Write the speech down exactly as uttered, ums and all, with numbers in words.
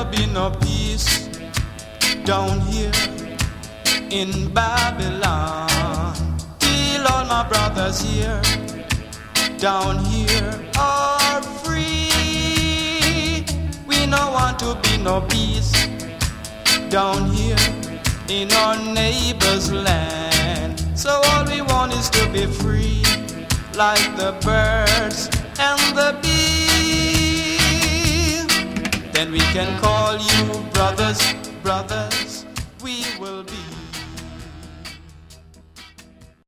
never be no peace down here in Babylon. Till all my brothers here down here are free. We don't want to be no peace down here in our neighbor's land. So all we want is to be free, like the birds and the bees. Then we can call you brothers, brothers.